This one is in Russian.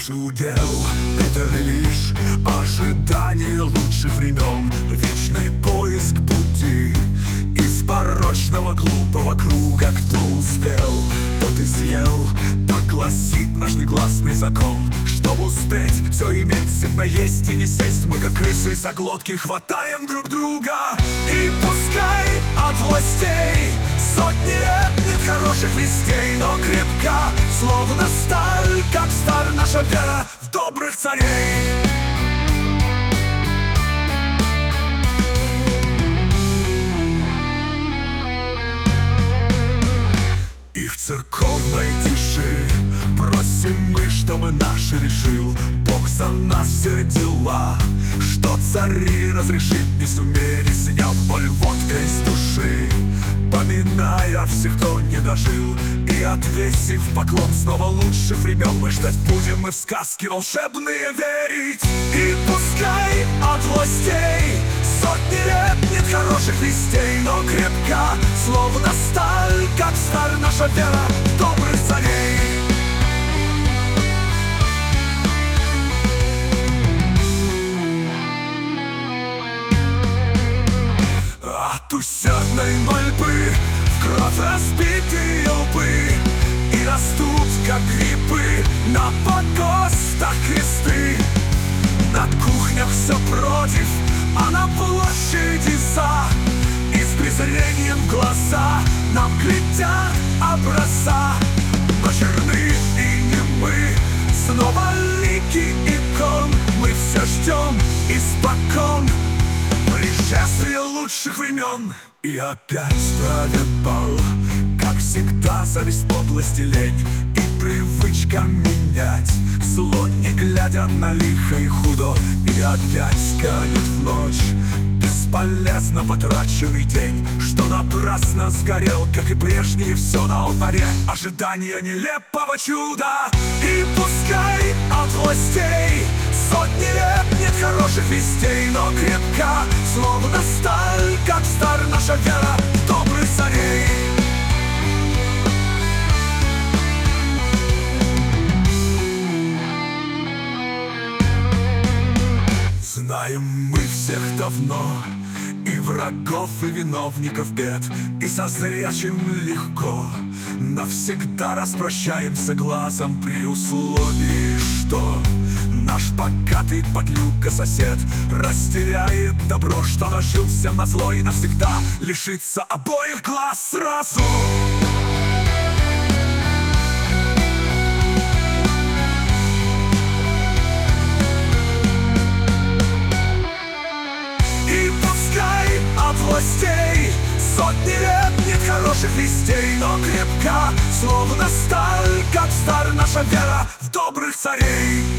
наш удел — это лишь ожидание лучших времен, вечный поиск пути из порочного глупого круга. Кто успел, тот и съел, так гласит наш негласный закон. Чтобы успеть все иметь, всегда есть и не сесть, мы как крысы за глотки хватаем друг друга. И пускай от властей сотни лет нет хороших вестей, но крепка, словно сталь, как сталь наша вера в добрых царей. И в церковной тиши просим мы, чтобы наш решил Бог за нас все дела, что цари разрешить не сумели, сняв боль водкой с души, поминая всех, кто не дожил, и отвесив поклон снова лучших времен. Мы ждать будем, мы в сказки волшебные верить. И пускай от властей сотни лет нет хороших вестей, но крепка, словно сталь, как сталь наша вера в добрых царей. От усердной мольбы в кровь разбитые лбы, и растут, как грибы, на погостах кресты. На кухнях все против, а на площади за, и с презрением в глаза нам глядят образа. Но черны и немы, снова лики икон, мы все ждем испокон пришествие лучших времен. И опять правит бал, как всегда, зависть, подлость и лень, и привычка менять зло, не глядя на лихо и худо. И опять канет в ночь бесполезно потраченный день, что напрасно сгорел, как и прежние, все на алтаре ожидания нелепого чуда. И пускай от властей сотни лет нет хороших вестей, но крепка, словно сталь, как сталь наша вера в добрых царей. Знаем мы всех давно, и врагов, и виновников бед, и со зрячим легко навсегда распрощаемся глазом, при условии, что наш богатый подлюка сосед растеряет добро, что нажил всем назло, и навсегда лишится обоих глаз сразу. От властей сотни лет нет хороших вестей, но крепка, словно сталь, как сталь наша вера в добрых царей.